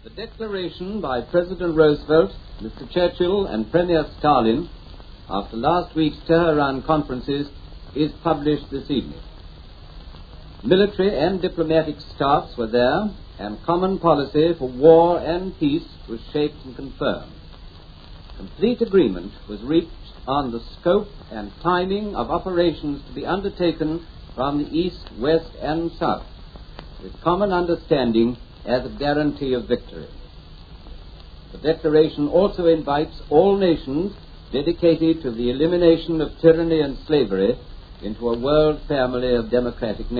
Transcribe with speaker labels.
Speaker 1: The declaration by President Roosevelt, Mr. Churchill, and Premier Stalin after last week's Tehran conferences is published this evening. Military and diplomatic staffs were there, and common policy for war and peace was shaped and confirmed. Complete agreement was reached on the scope and timing of operations to be undertaken from the east, west, and south, with common understanding as a guarantee of victory. The declaration also invites all nations dedicated to the elimination of tyranny and slavery into a world family of democratic nations.